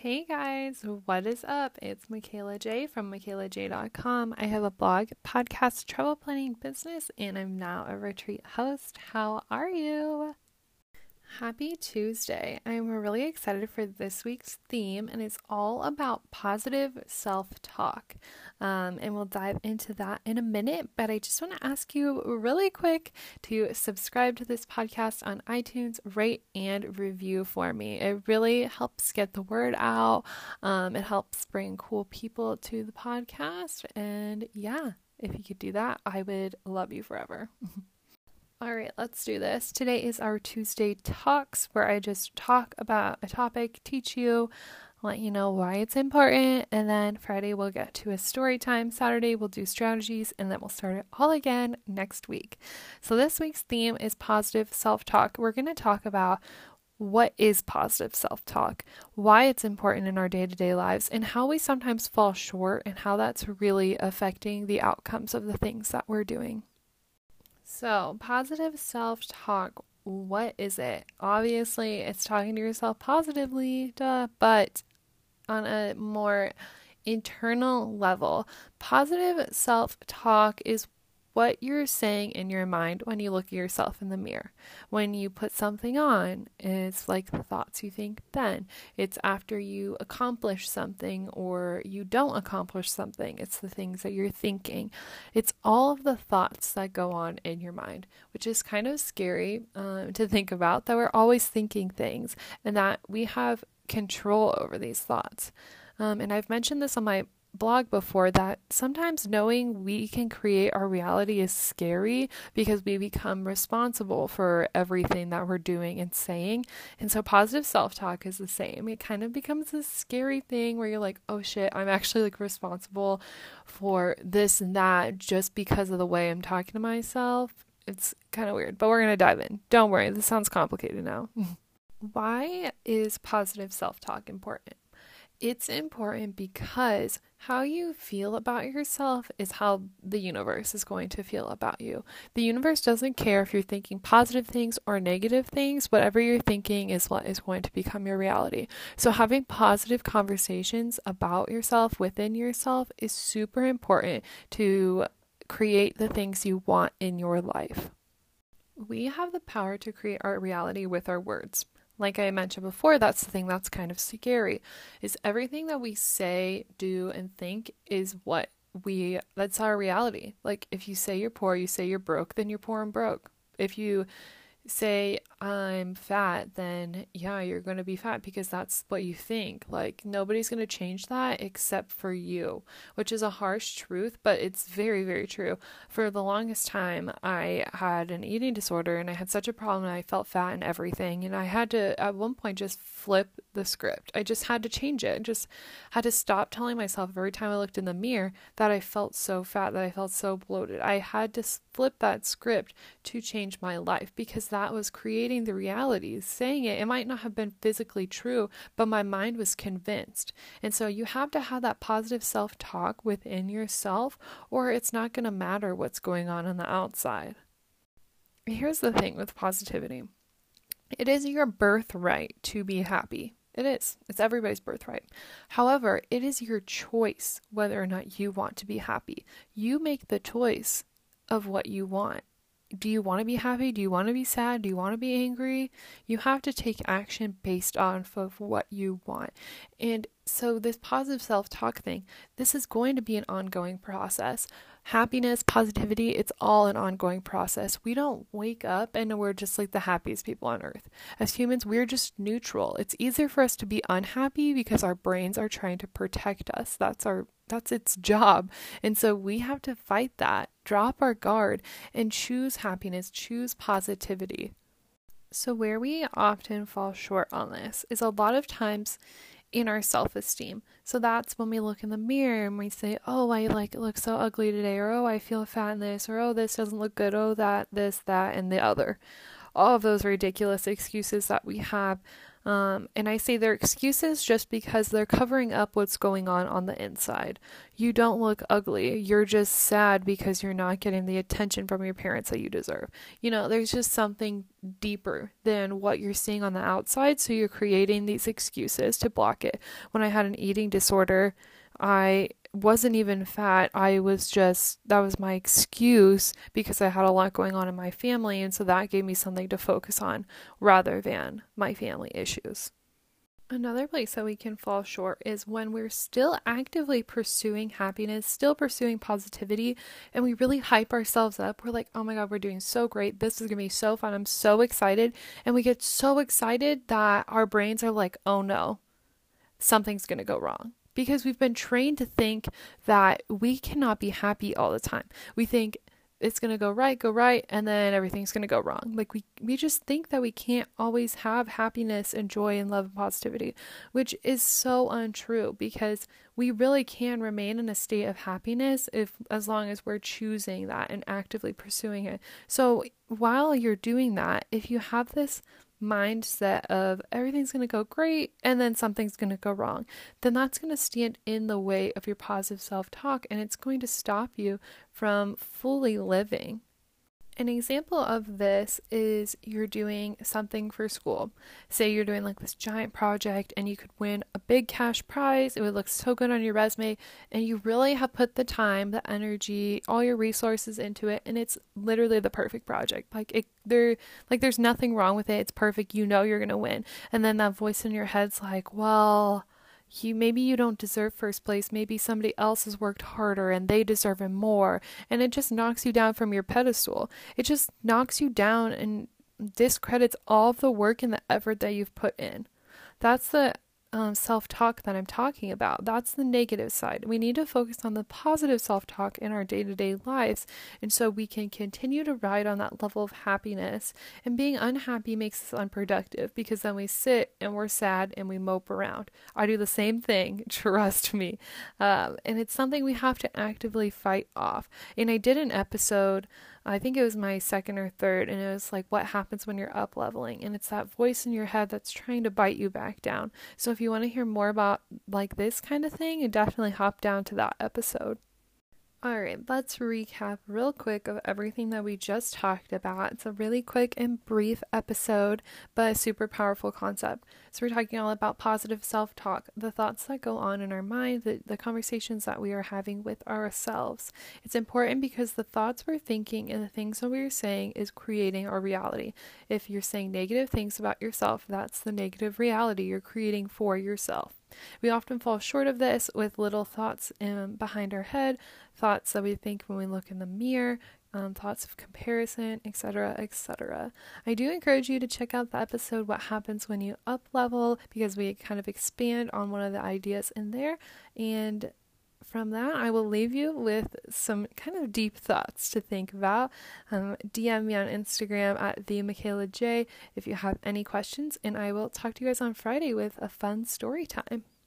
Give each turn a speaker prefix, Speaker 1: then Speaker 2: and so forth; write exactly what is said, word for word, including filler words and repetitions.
Speaker 1: Hey guys, what is up? It's Michaela J from Michaela J dot com. I have a blog, podcast, travel planning business, and I'm now a retreat host. How are you? Happy Tuesday. I'm really excited for this week's theme, and it's all about positive self-talk. Um, and we'll dive into that in a minute, but I just want to ask you really quick to subscribe to this podcast on iTunes, rate and review for me. It really helps get the word out. Um, it helps bring cool people to the podcast, and yeah, if you could do that, I would love you forever. All right, let's do this. Today is our Tuesday Talks, where I just talk about a topic, teach you, let you know why it's important, and then Friday we'll get to a story time. Saturday we'll do strategies, and then we'll start it all again next week. So this week's theme is positive self-talk. We're going to talk about what is positive self-talk, why it's important in our day-to-day lives, and how we sometimes fall short, and how that's really affecting the outcomes of the things that we're doing. So, positive self-talk, what is it? Obviously, it's talking to yourself positively, duh, but on a more internal level, positive self-talk is what you're saying in your mind when you look at yourself in the mirror. When you put something on, it's like the thoughts you think then. It's after you accomplish something or you don't accomplish something. It's the things that you're thinking. It's all of the thoughts that go on in your mind, which is kind of scary um, to think about, that we're always thinking things and that we have control over these thoughts. Um, and I've mentioned this on my blog before, that sometimes knowing we can create our reality is scary because we become responsible for everything that we're doing and saying. And so positive self-talk is the same. It kind of becomes this scary thing where you're like, oh shit, I'm actually like responsible for this and that just because of the way I'm talking to myself. It's kind of weird, but we're going to dive in. Don't worry, this sounds complicated now. Why is positive self-talk important? It's important because how you feel about yourself is how the universe is going to feel about you. The universe doesn't care if you're thinking positive things or negative things. Whatever you're thinking is what is going to become your reality. So having positive conversations about yourself, within yourself, is super important to create the things you want in your life. We have the power to create our reality with our words. Like I mentioned before, that's the thing that's kind of scary, is everything that we say, do, and think is what we, that's our reality. Like if you say you're poor, you say you're broke, then you're poor and broke. If you say I'm fat, then yeah, you're going to be fat because that's what you think. Like nobody's going to change that except for you, which is a harsh truth, but it's very, very true. For the longest time, I had an eating disorder and I had such a problem and I felt fat and everything. And I had to, at one point, just flip the script. I just had to change it. I just had to stop telling myself every time I looked in the mirror that I felt so fat, that I felt so bloated. I had to flip that script to change my life because that was creating the reality. Saying it, it might not have been physically true, but my mind was convinced. And so you have to have that positive self-talk within yourself, or it's not going to matter what's going on on the outside. Here's the thing with positivity. It is your birthright to be happy. It is. It's everybody's birthright. However, it is your choice whether or not you want to be happy. You make the choice of what you want. Do you want to be happy? Do you want to be sad? Do you want to be angry? You have to take action based on of what you want. And so this positive self-talk thing, this is going to be an ongoing process. Happiness, positivity, it's all an ongoing process. We don't wake up and we're just like the happiest people on earth. As humans, we're just neutral. It's easier for us to be unhappy because our brains are trying to protect us. That's our That's its job. And so we have to fight that, drop our guard, and choose happiness, choose positivity. So where we often fall short on this is a lot of times in our self-esteem. So that's when we look in the mirror and we say, oh, I like look so ugly today, or oh, I feel fat in this, or oh, this doesn't look good, oh, that, this, that, and the other. All of those ridiculous excuses that we have. Um, and I say they're excuses just because they're covering up what's going on on the inside. You don't look ugly. You're just sad because you're not getting the attention from your parents that you deserve. You know, there's just something deeper than what you're seeing on the outside. So you're creating these excuses to block it. When I had an eating disorder, I wasn't even fat. I was just, that was my excuse because I had a lot going on in my family. And so that gave me something to focus on rather than my family issues. Another place that we can fall short is when we're still actively pursuing happiness, still pursuing positivity, and we really hype ourselves up. We're like, oh my God, we're doing so great. This is going to be so fun. I'm so excited. And we get so excited that our brains are like, oh no, something's going to go wrong. Because we've been trained to think that we cannot be happy all the time. We think it's going to go right, go right, and then everything's going to go wrong. Like we, we just think that we can't always have happiness and joy and love and positivity, which is so untrue because we really can remain in a state of happiness if as long as we're choosing that and actively pursuing it. So while you're doing that, if you have this mindset of everything's going to go great and then something's going to go wrong, then that's going to stand in the way of your positive self-talk and it's going to stop you from fully living. An example of this is you're doing something for school. Say you're doing like this giant project and you could win a big cash prize. It would look so good on your resume and you really have put the time, the energy, all your resources into it, and it's literally the perfect project. Like it there like there's nothing wrong with it. It's perfect. You know you're going to win. And then that voice in your head's like, "Well, You maybe you don't deserve first place. Maybe somebody else has worked harder and they deserve it more." And it just knocks you down from your pedestal. It just knocks you down and discredits all of the work and the effort that you've put in. That's the um, self-talk that I'm talking about. That's the negative side. We need to focus on the positive self-talk in our day-to-day lives, and so we can continue to ride on that level of happiness. And being unhappy makes us unproductive because then we sit and we're sad and we mope around. I do the same thing, trust me. Um, and it's something we have to actively fight off. And I did an episode, I think it was my second or third, and it was like what happens when you're up leveling, and it's that voice in your head that's trying to bite you back down. So if you want to hear more about like this kind of thing, you definitely hop down to that episode. All right, let's recap real quick of everything that we just talked about. It's a really quick and brief episode, but a super powerful concept. So we're talking all about positive self-talk, the thoughts that go on in our mind, the, the conversations that we are having with ourselves. It's important because the thoughts we're thinking and the things that we're saying is creating our reality. If you're saying negative things about yourself, that's the negative reality you're creating for yourself. We often fall short of this with little thoughts um, behind our head, thoughts that we think when we look in the mirror, um, thoughts of comparison, et cetera, et cetera. I do encourage you to check out the episode, What Happens When You Up Level, because we kind of expand on one of the ideas in there. And from that, I will leave you with some kind of deep thoughts to think about. Um, D M me on Instagram at the Michaela J if you have any questions, and I will talk to you guys on Friday with a fun story time.